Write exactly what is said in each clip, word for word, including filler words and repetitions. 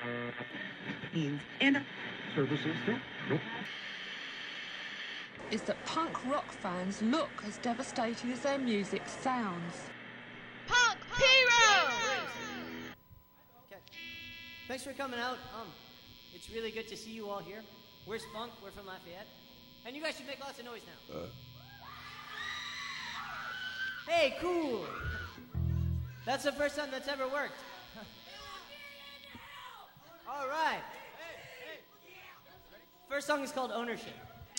And services too. Nope. Is that punk rock fans look as devastating as their music sounds. Punk Hero! Okay. Thanks for coming out. Um, it's really good to see you all here. We're Spunk. We're from Lafayette, and you guys should make lots of noise now. Uh. Hey, cool. That's the first time that's ever worked. All right. First song is called Ownership.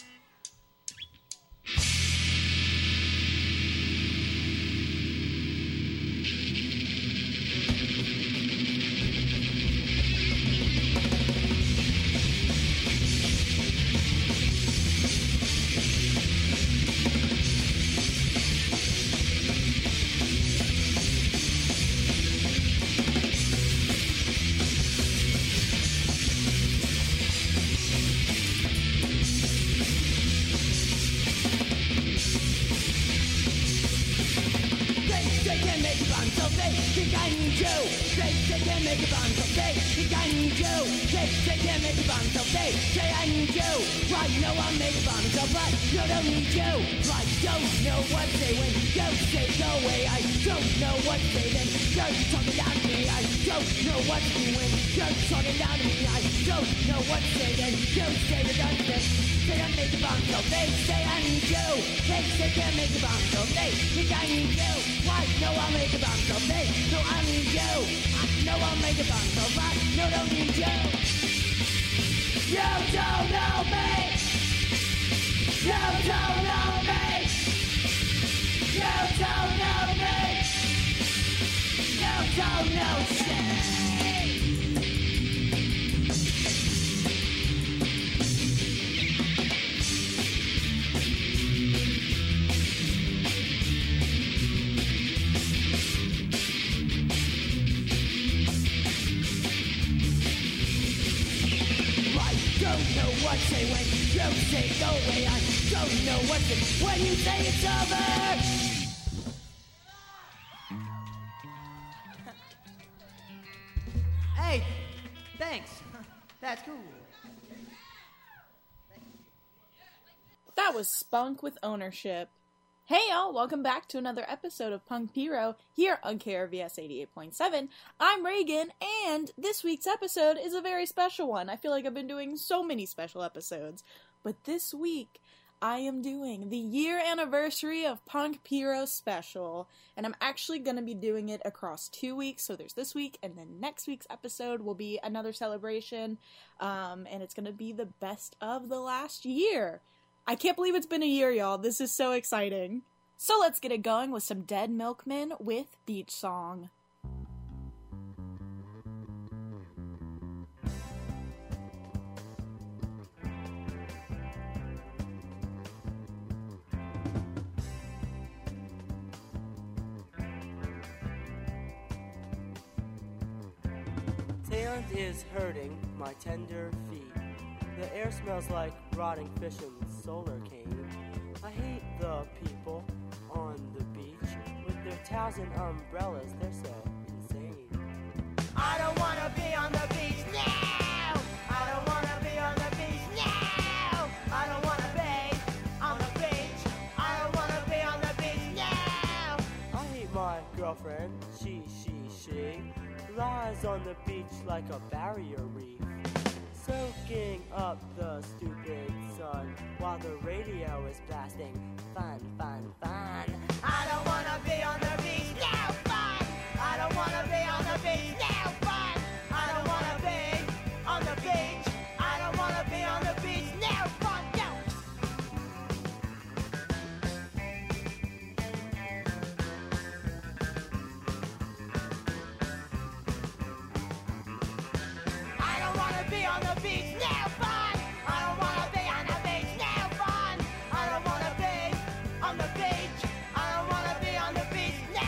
Hey, thanks. That's cool. That was Spunk with Ownership. Hey y'all, welcome back to another episode of Punk Hero here on K R V S eighty-eight point seven. I'm Reagan, and this week's episode is a very special one. I feel like I've been doing so many special episodes, but this week I am doing the year anniversary of Punk Hero special, and I'm actually going to be doing it across two weeks, so there's this week, and then next week's episode will be another celebration, um, and it's going to be the best of the last year. I can't believe it's been a year, y'all. This is so exciting. So let's get it going with some Dead Milkmen with Beach Song. Sand is hurting my tender feet. The air smells like rotting fish and solar cane. I hate the people on the beach with their towels and umbrellas. They're so insane. I don't wanna be on the beach now. I don't wanna be on the beach now. I don't wanna bathe on the beach. I don't wanna be on the beach now. I hate my girlfriend. She, she, she lies on the beach like a barrier reef, soaking up the stupid sun while the radio is blasting fun, fun, fun. I don't wanna be on the beach now, fun. I don't wanna be on the beach now, fun. I don't wanna be on the beach. I don't wanna be on the beach now, fun. No. I don't wanna be on the beach now, fun. I don't wanna be on the beach now, fun. I don't wanna be on the beach. I don't wanna be on the beach now.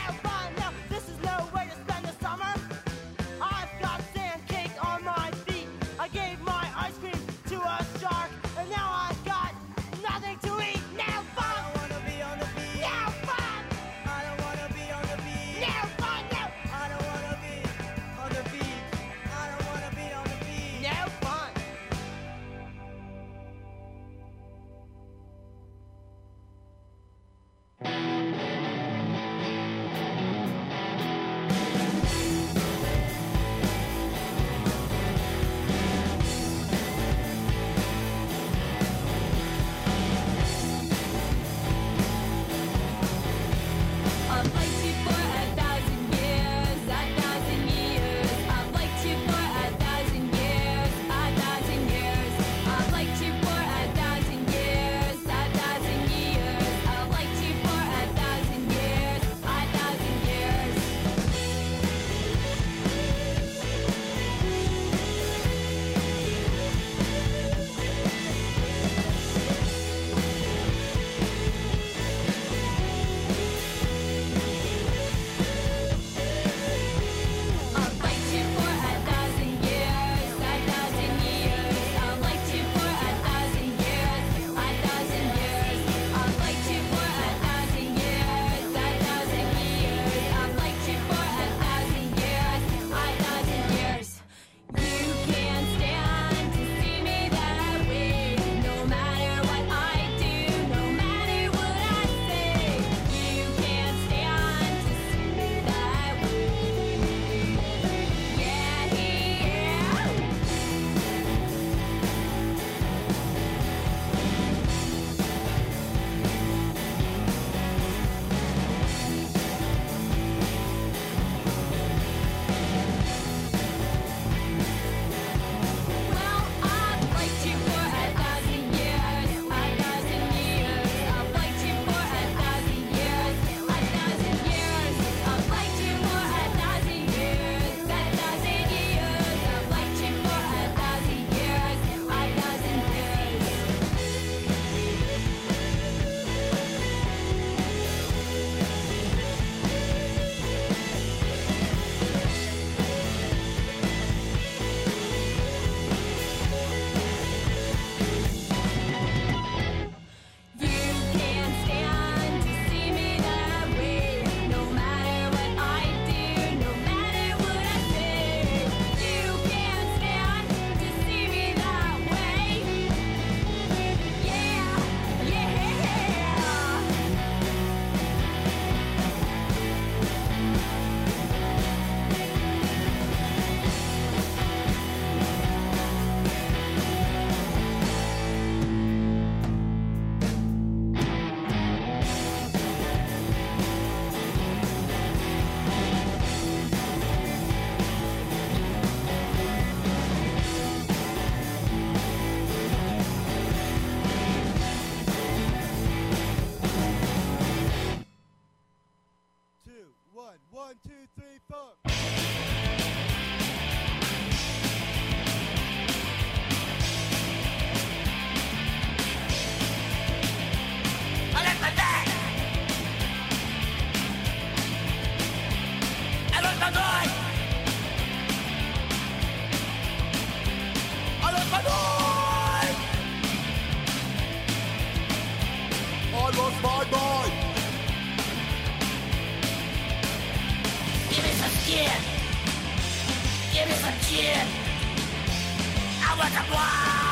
some shit. I was a blind.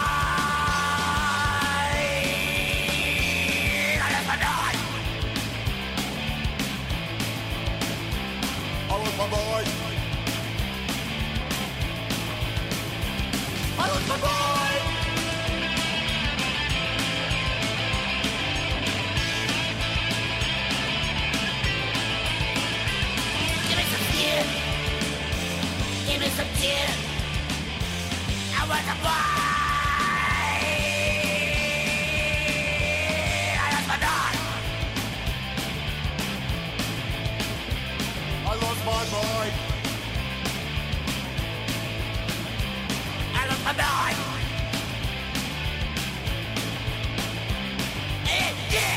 I lost my mind. I lost my mind. I lost my mind. Give me some shit. Give me some shit. I was a blind. I lost my mind. I lost my mind. I lost my mind. Eh, yeah.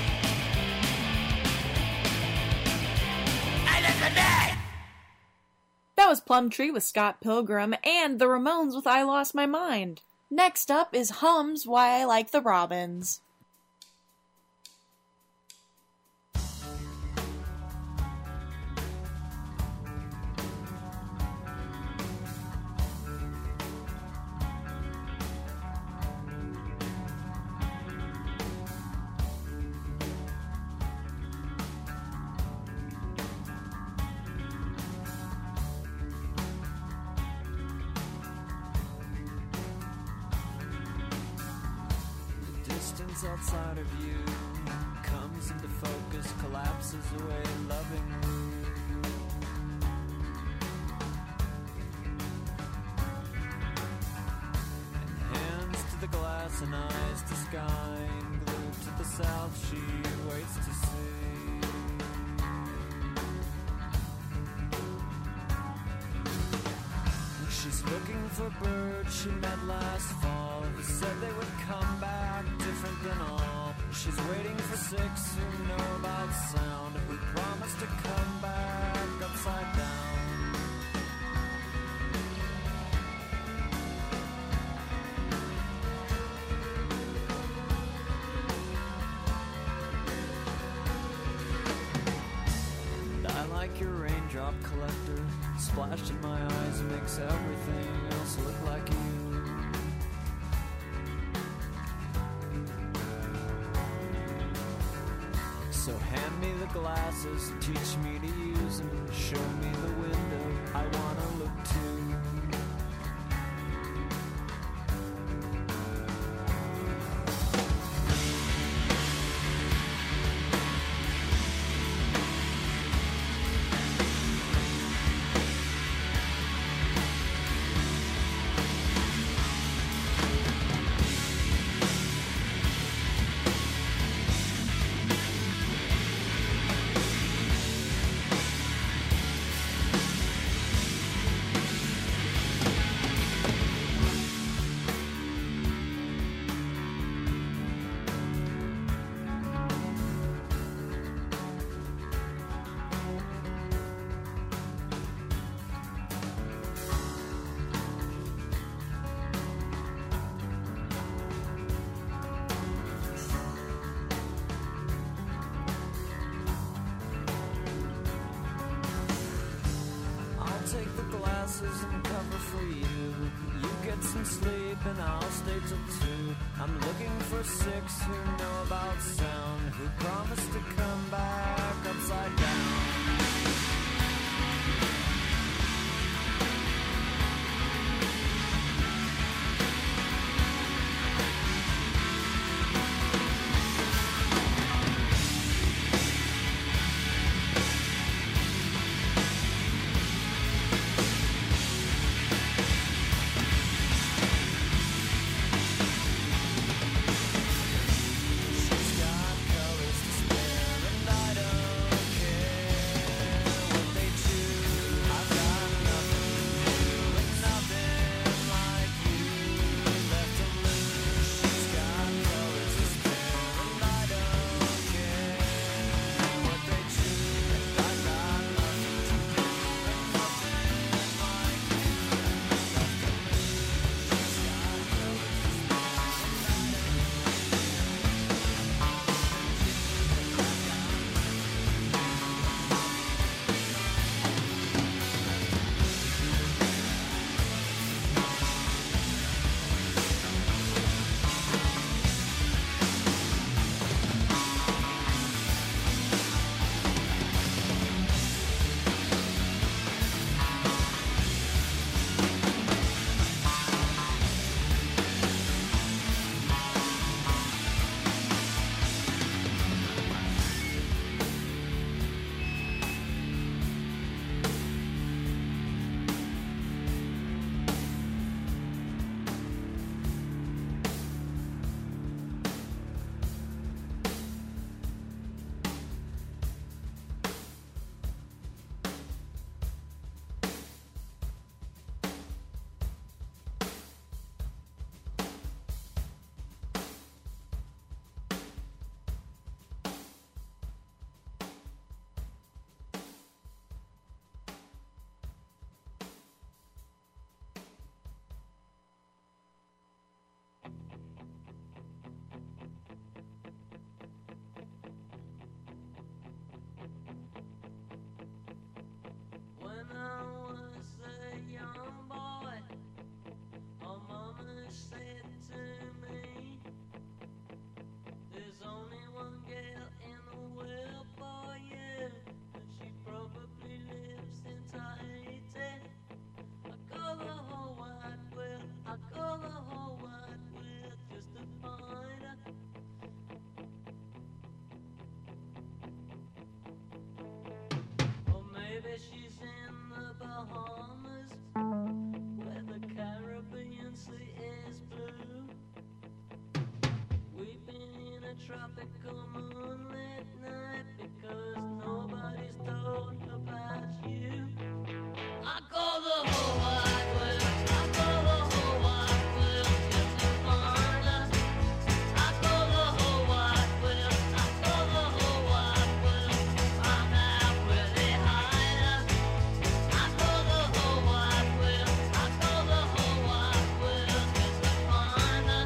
I lost my mind. That was Plumtree with Scott Pilgrim and the Ramones with I Lost My Mind. Next up is Hum's Why I Like the Robins. Distance outside of you comes into focus, collapses away lovingly. And hands to the glass and eyes to sky, and glued to the south she waits to see. She's looking for birds she met last fall, who said they would come back different than all. She's waiting for six who know about sound, who promise to come back upside down. And I like your raindrop collector, splashed in my eyes makes everything else look like you. So hand me the glasses, teach me to use them, show me the window I wanna look to. Take the glasses and cover for you. You get some sleep and I'll stay till two. I'm looking for six who know about sound, who promise to come back upside down. She's got colors to spare and I don't care. tropical moonlit night because nobody's told about you. I call the whole wide world, I call the whole wide world just to find us. I call the whole wide world, I call the whole wide world to find out where they hide us. I call the whole wide world, I call the whole wide world just to find us.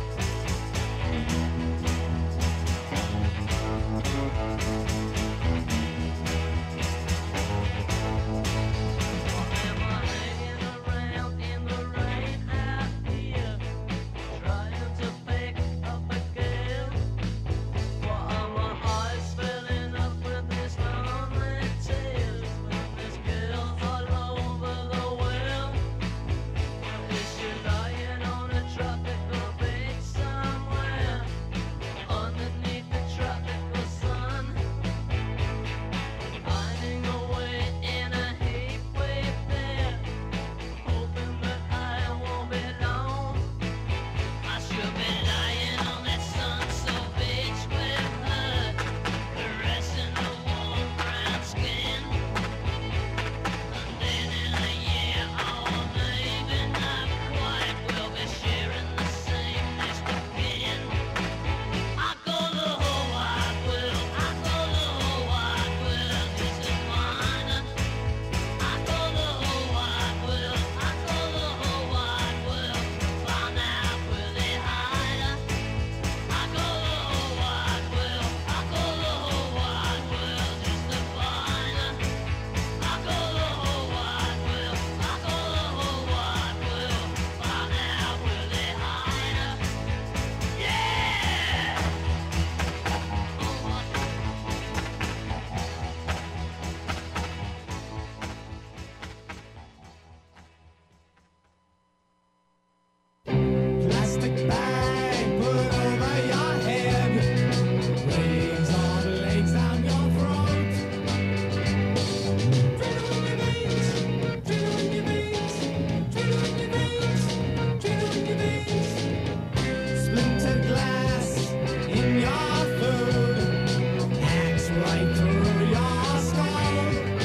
Am I hanging around in the rain out here, trying to pick up a girl? Why are my eyes filling up with these lonely tears when there's girls all over the world? Is she lying on a tropical beach somewhere, underneath the tropical sun, hiding away in a heat wave there, hoping that I won't be long? I should be lying on that sun-soaked beach with her, caressing the warm brown skin. And then in a year, or maybe not quite, we'll be sharing the same nest of kin. I call the whole wide world, I call the whole wide world just to find us. I call the whole wide world, I call the whole wide world to find out where they hide us. I call the whole wide world, I call the whole wide world just to find us. I call the whole wide world, I call the whole wide world to find out where they hide us. Yeah! Plastic bag put over your head, razor blades down your throat. Drill in your veins, drill in your veins, drill in your veins, drill in your veins. Splintered glass in your food, axe right through your skull.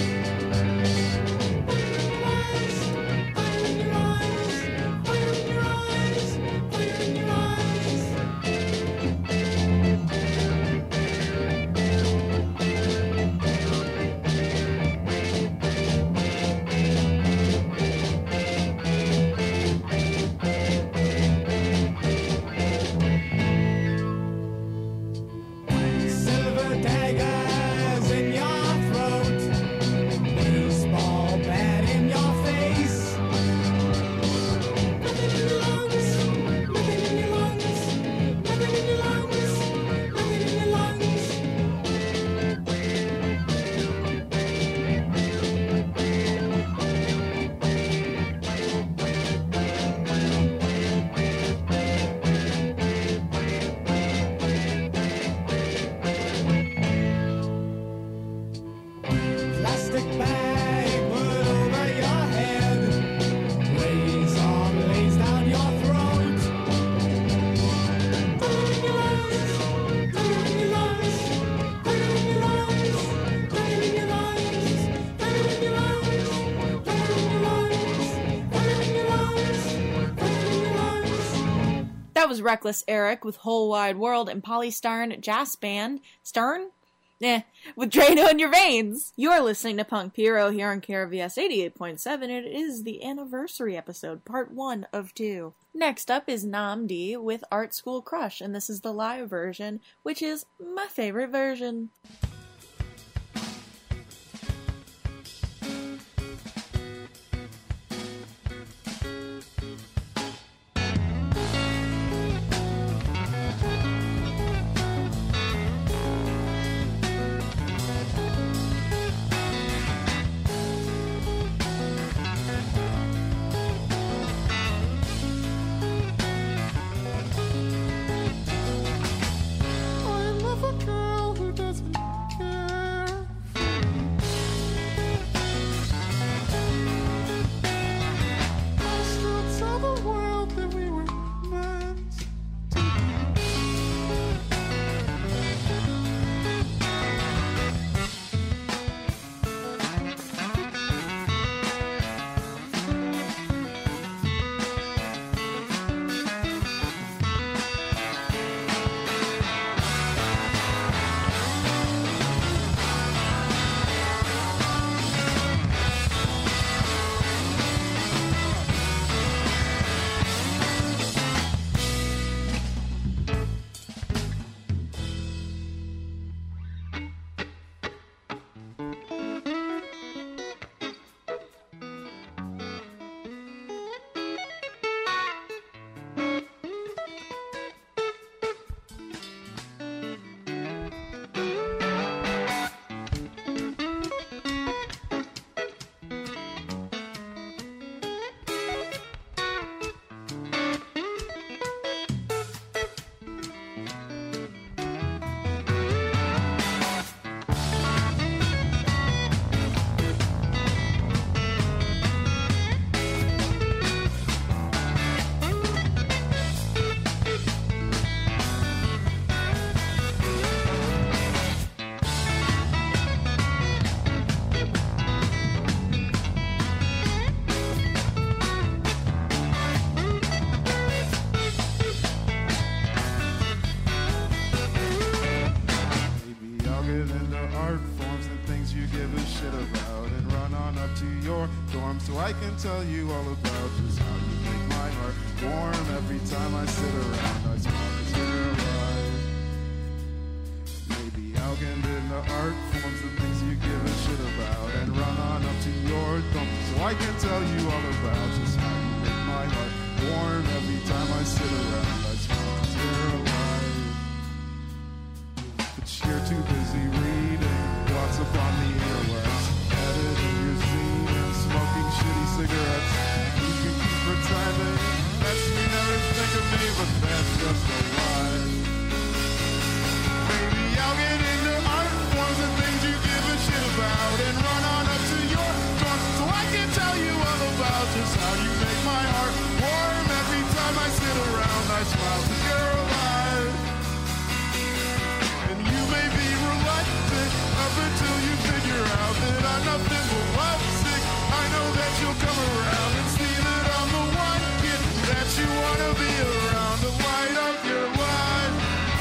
Fire in your eyes, fire in your eyes, fire in your eyes, fire in your eyes. Silver daggers in your throat, baseball bat in your face. Nothing in your lungs, nothing in your lungs, nothing in your lungs, nothing in your lungs. Plastic bag put over your head, razor blades down your throat. Fire in your eyes, fire in your lungs, fire in your lungs, fire in your lungs, fire in your lungs, fire in your lungs, fire in your lungs, fire in your lungs. That was Reckless Eric with Whole Wide World and Polly Stern Jazz Band. Stern? Eh, with Drano in your veins. You're listening to Punk Piro here on K R V S eighty-eight point seven. It is the anniversary episode, part one of two. Next up is Namdi with Art School Crush, and this is the live version, which is my favorite version. I love a girl who doesn't I can tell you all about just how you make my heart warm every time I sit around. I smile 'cause you're alive. Maybe I'll get into art forms and things you give a shit about and run on up to your thumb so I can tell you all about just how you make my heart warm every time I sit around. I smile 'cause you're alive. But you're too busy reading what's up on the interwebs, editing your zine and smoking shitty cigarettes. You can keep pretending that you never think of me, but that's just a lie. Maybe I'll get into art forms and things you give a shit about and run on up to your dorm so I can tell you all about just how you make my heart warm every time I sit around. I smile 'cause you're alive. And you may be reluctant up until you figure out that I'm nothing but lovesick. I know that you'll come around and see that I'm the one kid that you wanna be around to light up your life.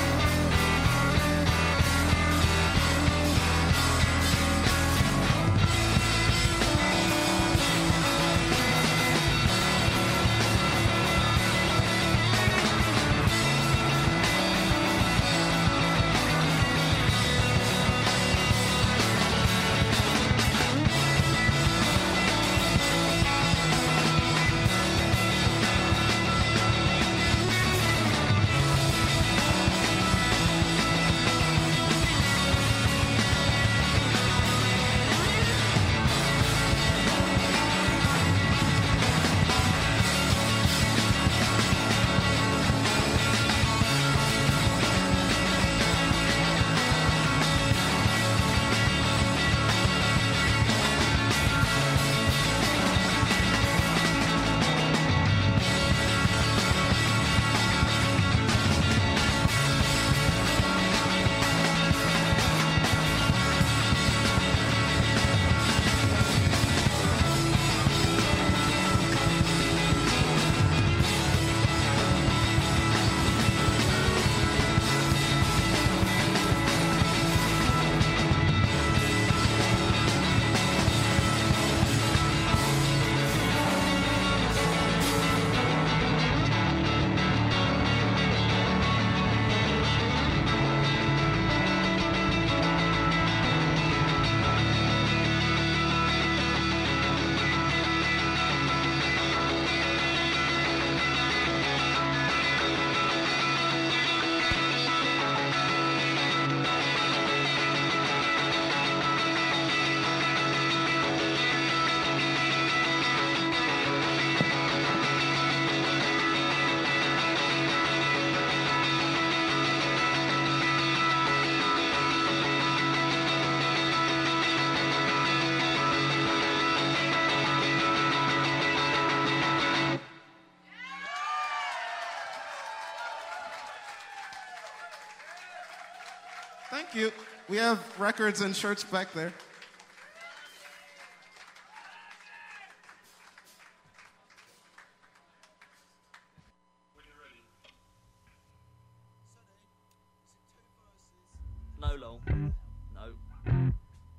Thank you. We have records and shirts back there. No long. No.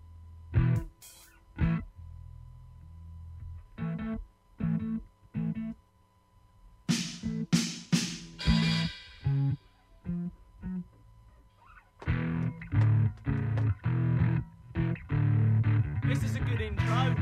This is a good intro.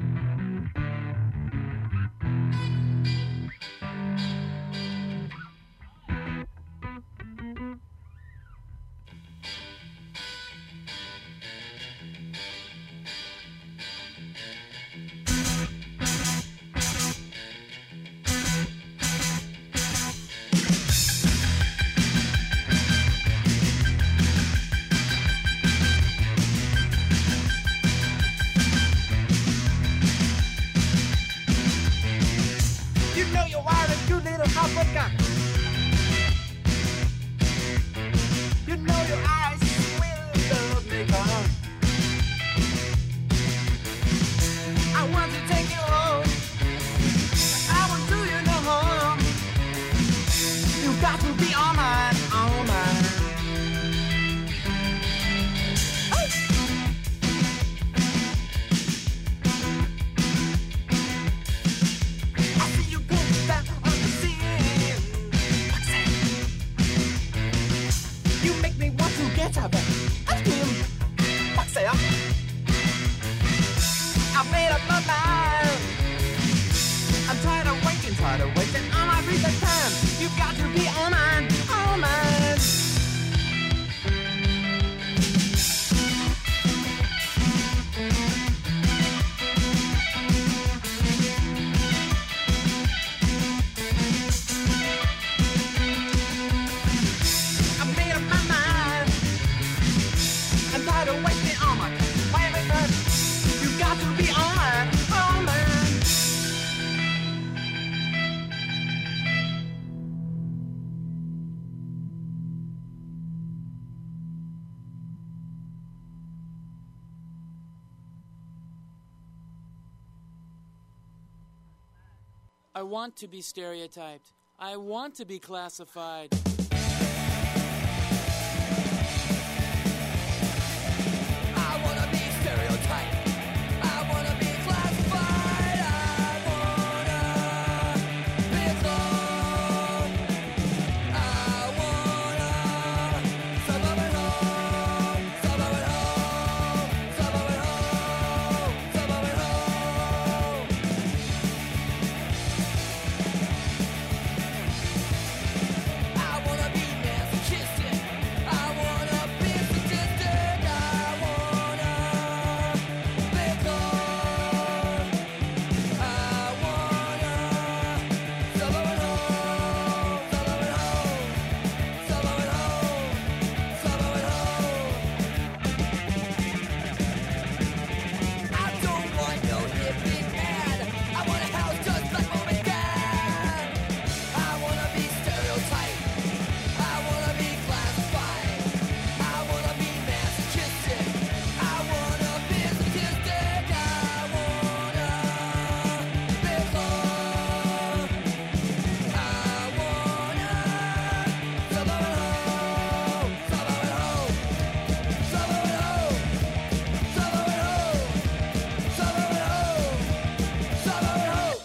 You know you are a good little African. You know your eyes will love me, girl. I want to take you home. I won't do you no harm. You got to be all mine, all mine. Oh. tired of wasting all my precious time. You've got to be all mine, all mine. I've made up my mind. I'm tired of wasting all my time. You've got to be all mine, all mine. I want to be stereotyped. I want to be classified. I wanna be stereotyped. I wanna be classified. I wanna be alone. I wanna suburban home, suburban home, suburban home, suburban home. I wanna be masochistic. I wanna be sadistic. I wanna be cold. I wanna suburban home, suburban home, suburban home, suburban home. I don't want no hippie man. I want a house just like mom and dad. I wanna be stereotyped. I wanna be classified. I wanna be masochistic. I wanna be sadistic. I wanna be cold. I wanna suburban home, suburban home, suburban home, suburban home, suburban home, suburban home.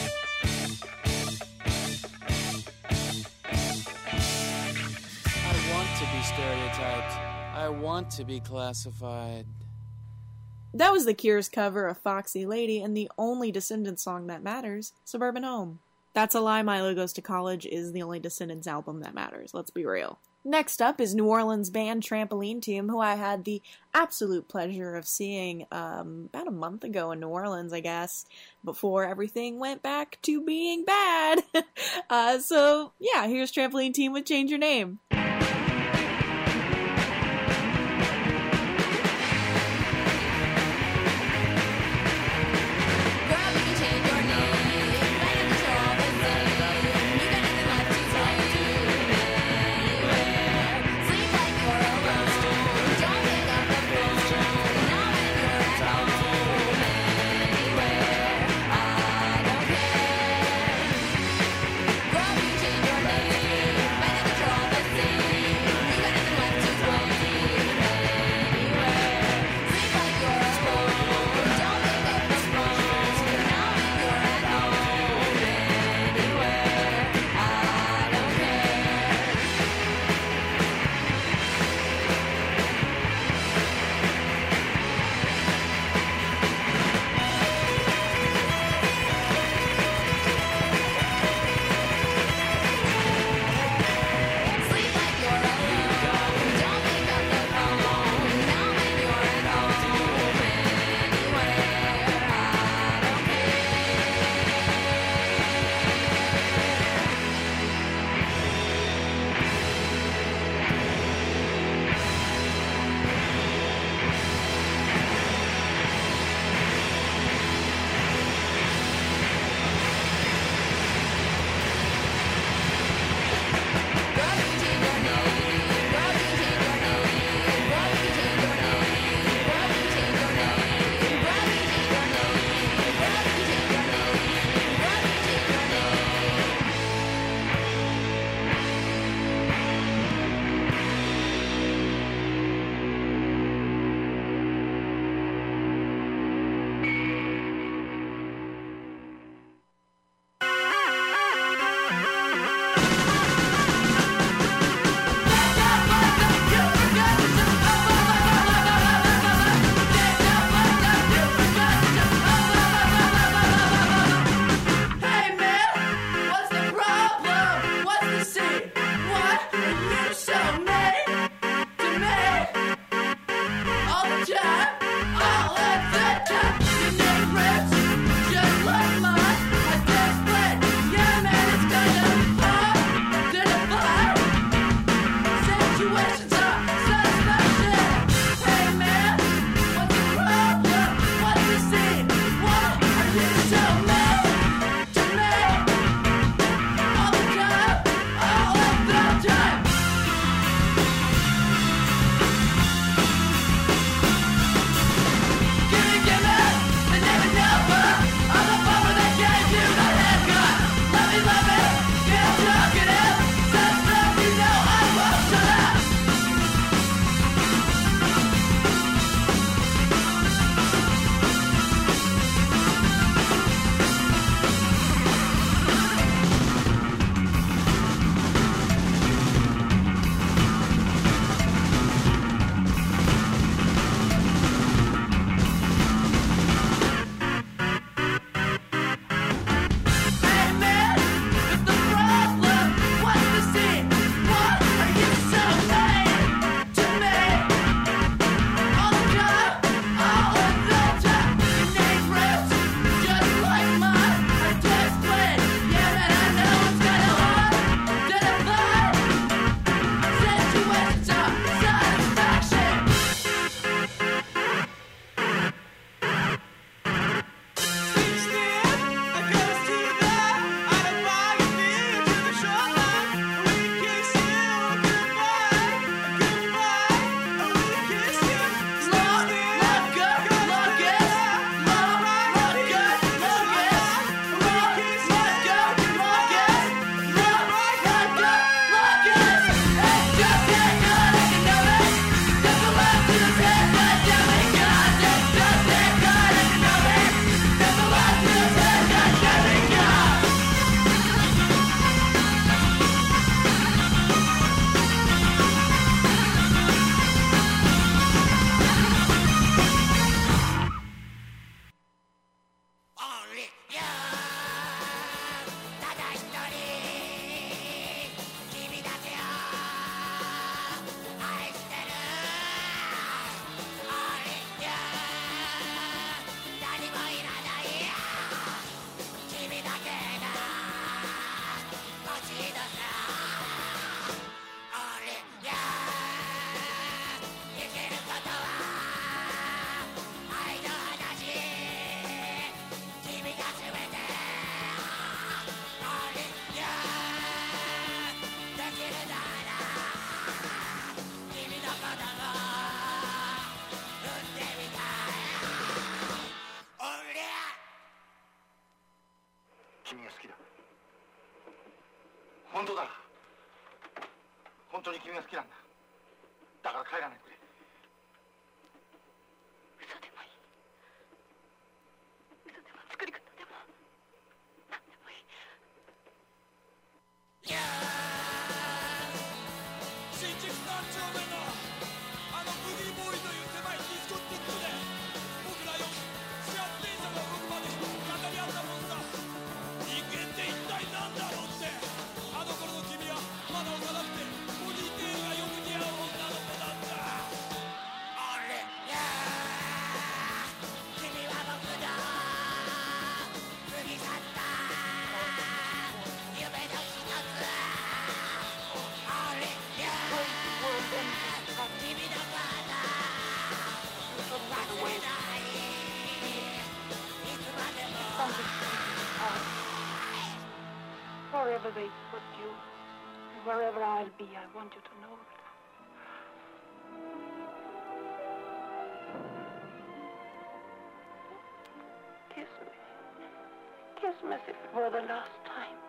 I want to be stereotyped. I want to be classified. That was the Cure's cover of Foxy Lady and the only Descendants song that matters, Suburban Home. That's a Lie, Milo Goes to College is the only Descendants album that matters, let's be real. Next up is New Orleans band Trampoline Team, who I had the absolute pleasure of seeing um, about a month ago in New Orleans, I guess, before everything went back to being bad. uh, so, yeah, here's Trampoline Team with Change Your Name. Girl, you change your name, better control the scene. 好きだ。本当だ。本当に君が好きなんだ。だから帰らないでくれ。 嘘でもいい。嘘でも作り方でも何でもいい。 いやー、新宿三丁目のあのブギーボーイという狭いディスコティックで僕らよ始発電車が動くまで語り合ったもんさ。人間って一体何だろうって。あの頃の君はまだ幼くてボディテールがよく似合う女の子だった。俺やー、君は僕の過ぎ去った夢の一つ。俺やー、君のまだ忘れない。いつまでも Wherever they put you, wherever I'll be, I want you to know that. Kiss me. Kiss me as if it were the last time.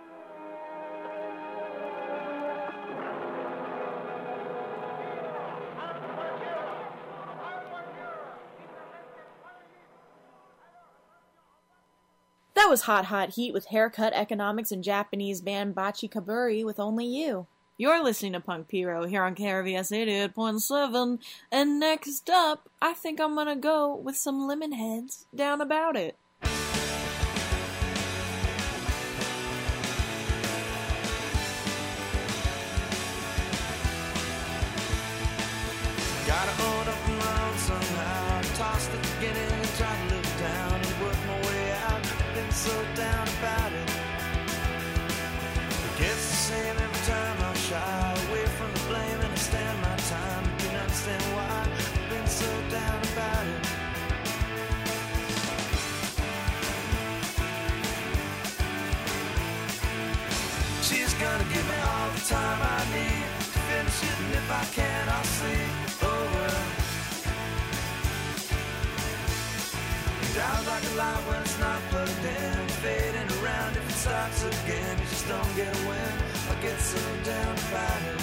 That was Hot Hot Heat with Haircut Economics and Japanese band Bachi Kaburi with Only You. You're listening to Punk Pyro here on K R V S eighty-eight point seven, and next up, I think I'm gonna go with some Lemonheads down about it. Gotta own up my own somehow. Tossed at the beginning and tried to look down and work my way out. Been so down about it. It gets the same every time I shy away from the blame and I stand my time. You can understand why I've been so down about it. She's gonna give me all the time I need to finish it, and if I can, I'll sleep over. Dies like a light when it's not plugged in, fading around if it starts again. You just don't get a win. I get so down about it.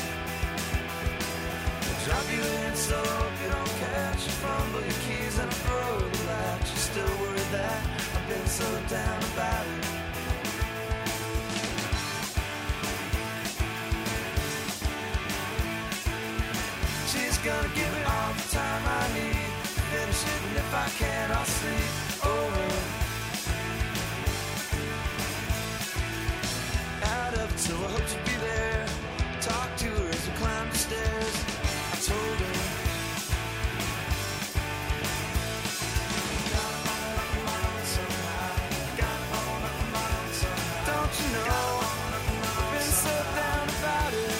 I drop you in so hope you don't catch. You fumble your keys and I throw the latch. You're still worried that I've been so down about it. She's gonna give me all the time I need to finish it, and if I can, I'll sleep over. Out of it, so I hope she'll be there. Talk to her as we climb the stairs. I told her. Gotta own up my own somehow. Gotta own up my own somehow. Don't you know? I've been so down about it.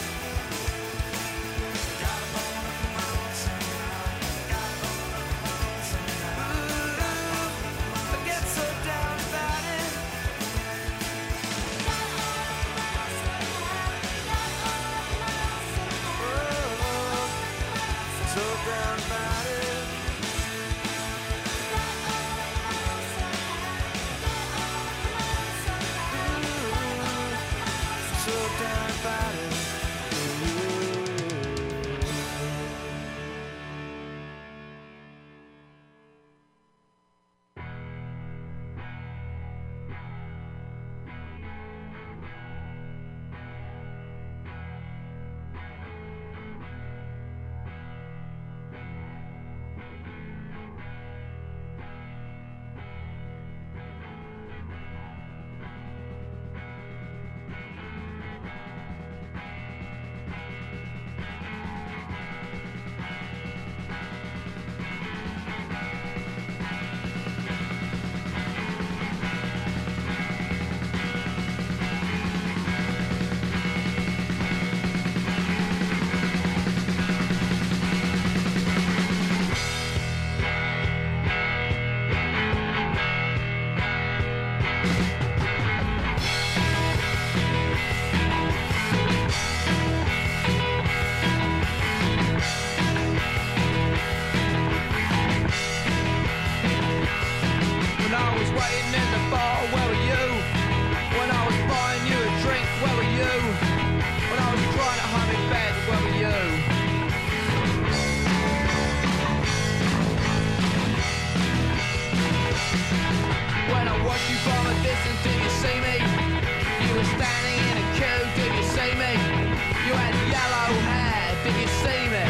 You were standing in a queue, did you see me? You had yellow hair, did you see me?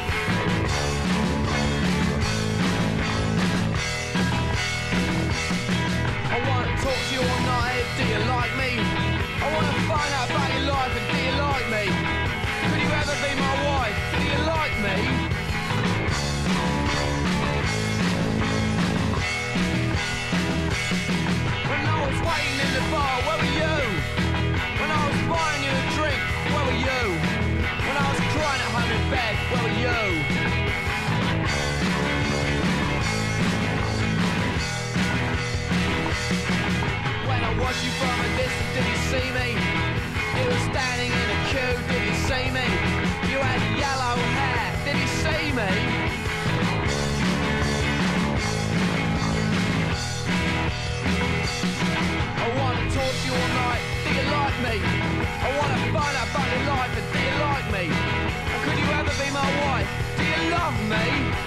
I wanna talk to you all night, do you like me? I wanna find out about your life and do you like me? Could you ever be my wife? Do you like me? When I was waiting in the bar, where were you? When I was buying you a drink, where were you? When I was crying at home in bed, where were you? When I watched you from a distance, did you see me? You were standing in a queue, did you see me? You had yellow hair, did you see me? I wanna talk to you all night, do you like me? I wanna find out about your life and do you like me? And could you ever be my wife? Do you love me?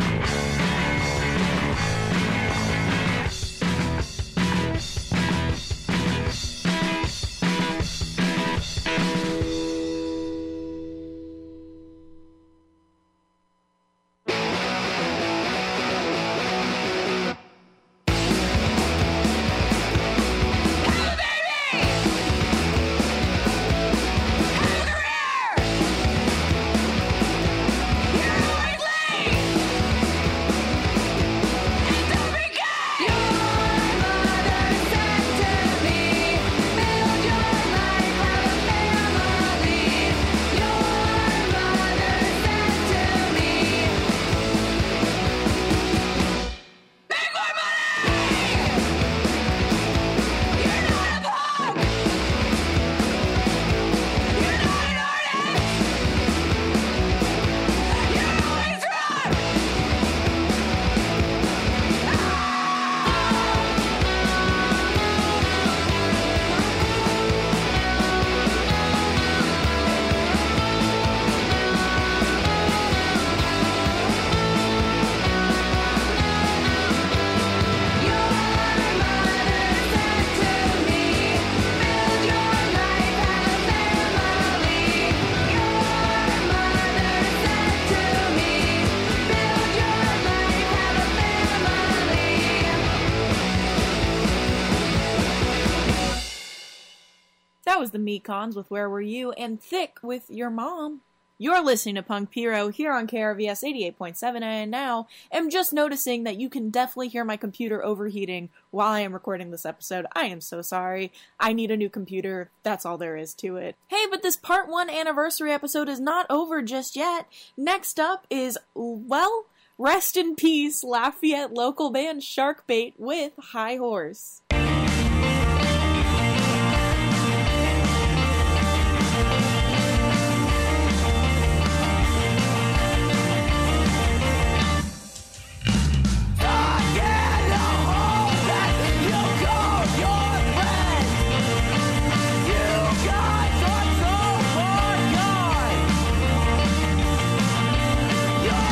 That was the Mekons with Where Were You, and Thick with Your Mom. You're listening to Punk Pyro here on K R V S eighty-eight point seven, and now am just noticing that you can definitely hear my computer overheating while I am recording this episode. I am so sorry. I need a new computer. That's all there is to it. Hey, but this part one anniversary episode is not over just yet. Next up is, well, rest in peace, Lafayette local band Sharkbait with High Horse.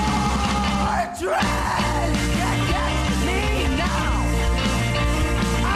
Dread against me now.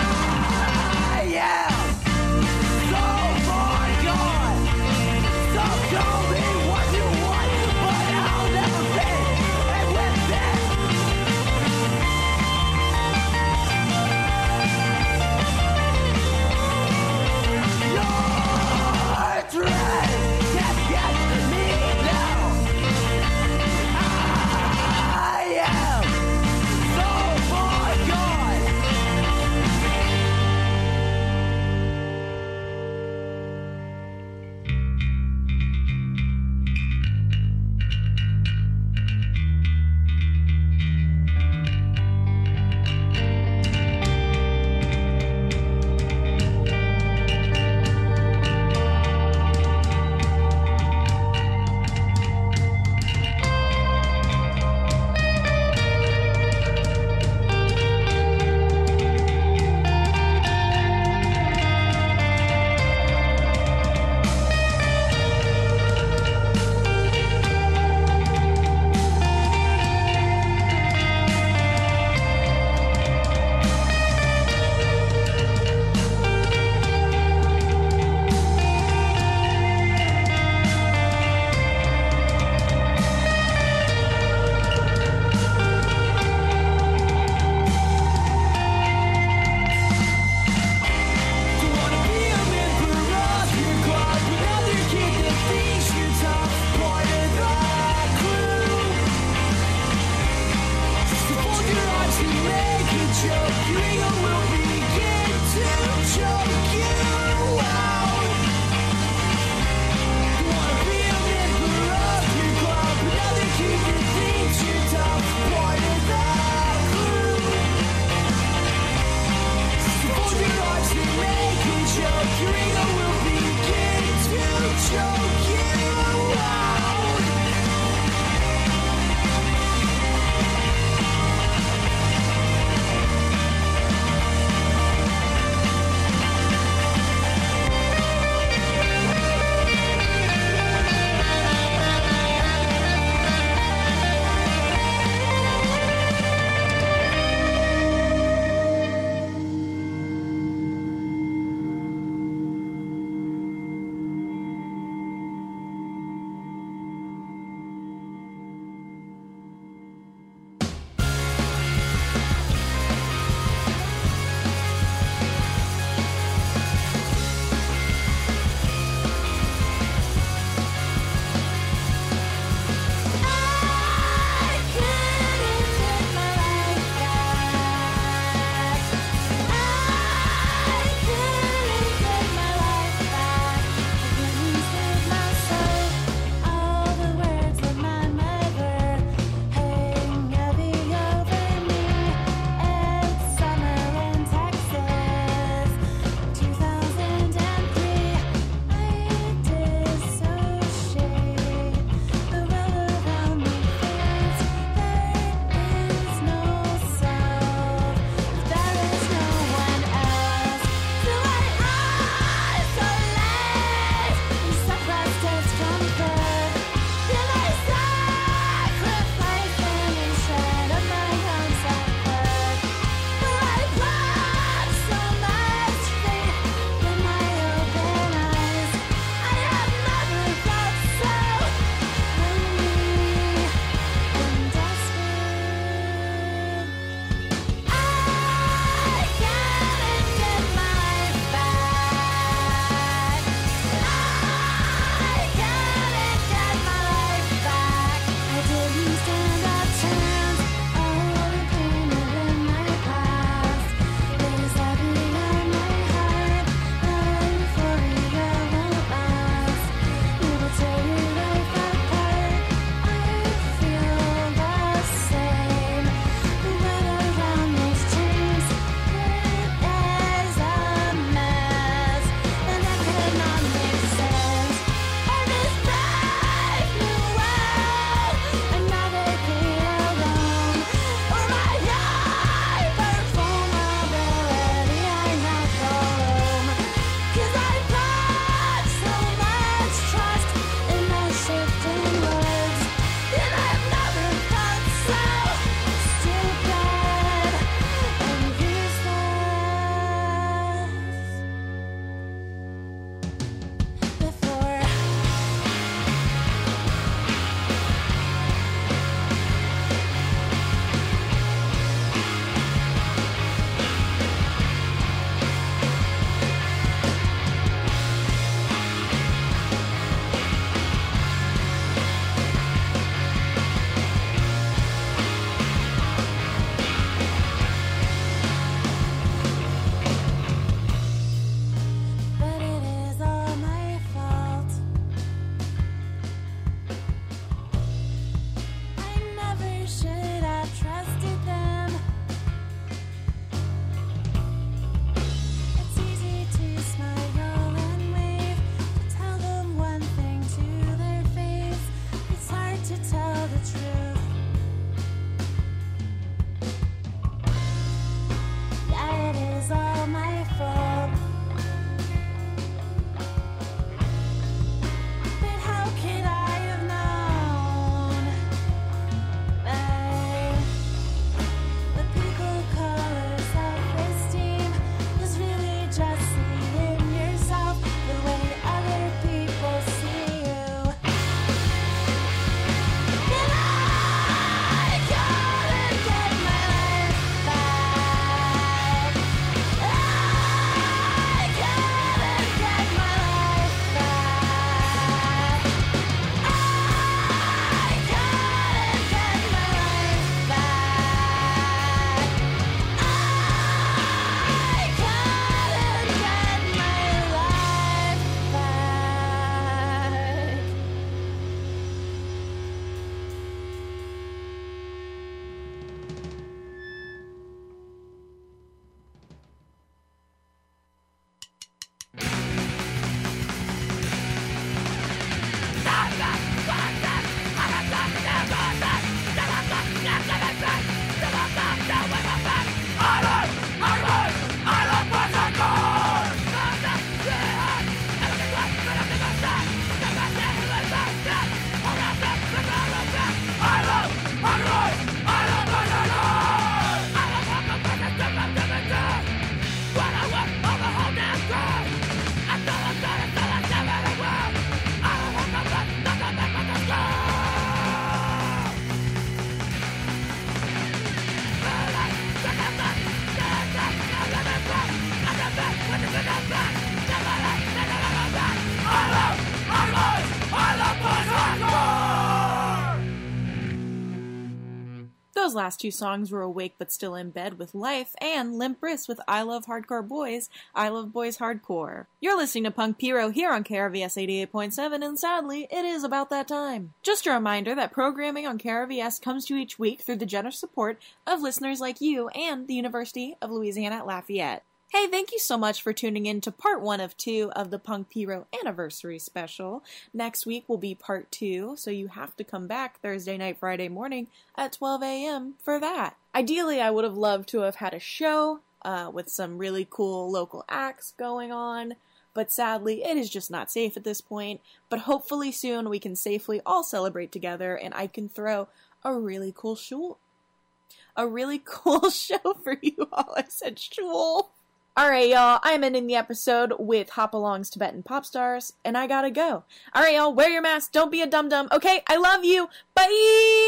Those last two songs were Awake But Still in Bed with Life and Limp Wrist with I Love Hardcore Boys, I Love Boys Hardcore. You're listening to Punk Pyro here on K R V S eighty-eight point seven, and sadly, it is about that time. Just a reminder that programming on K R V S comes to you each week through the generous support of listeners like you and the University of Louisiana at Lafayette. Hey, thank you so much for tuning in to part one of two of the Punk Pyro Anniversary Special. Next week will be part two, so you have to come back Thursday night, Friday morning at twelve a.m. for that. Ideally, I would have loved to have had a show uh, with some really cool local acts going on, but sadly, it is just not safe at this point. But hopefully soon we can safely all celebrate together, and I can throw a really cool show. A really cool show for you all. I said shul. Alright, y'all, I'm ending the episode with Hop Along's Tibetan Pop Stars, and I gotta go. Alright, y'all, wear your mask, don't be a dum-dum, okay? I love you! Bye!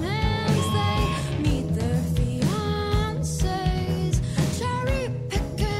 Meet their fiancés, cherry picking.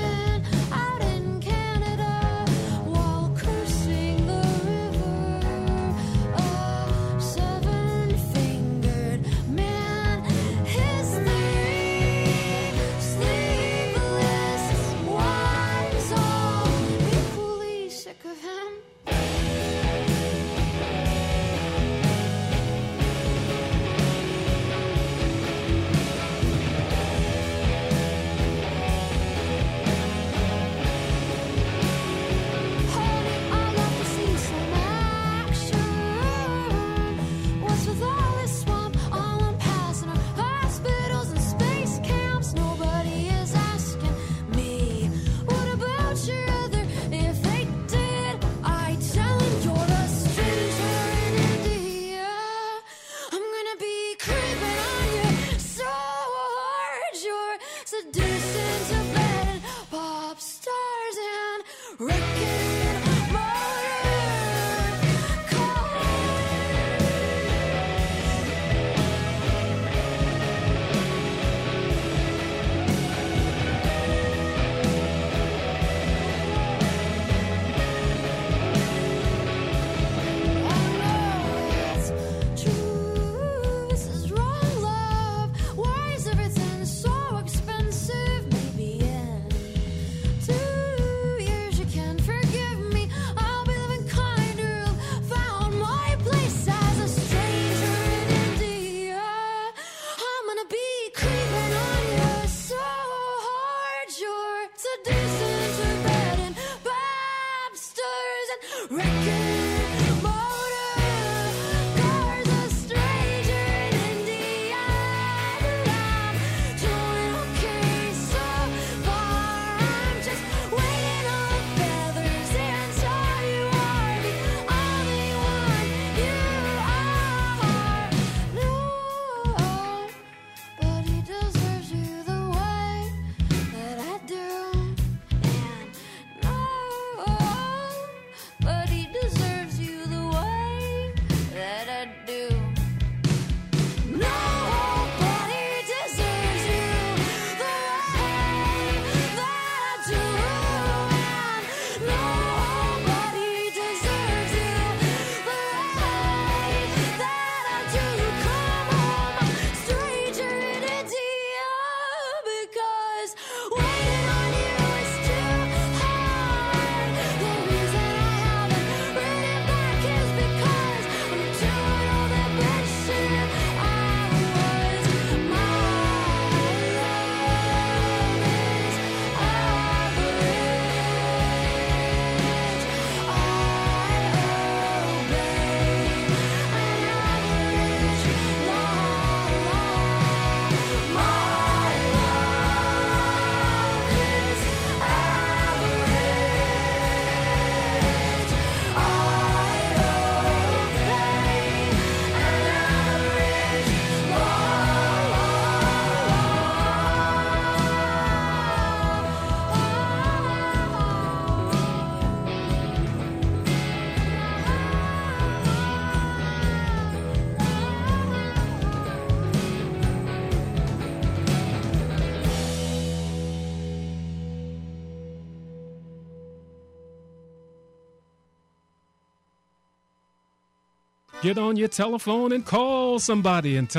Get on your telephone and call somebody and tell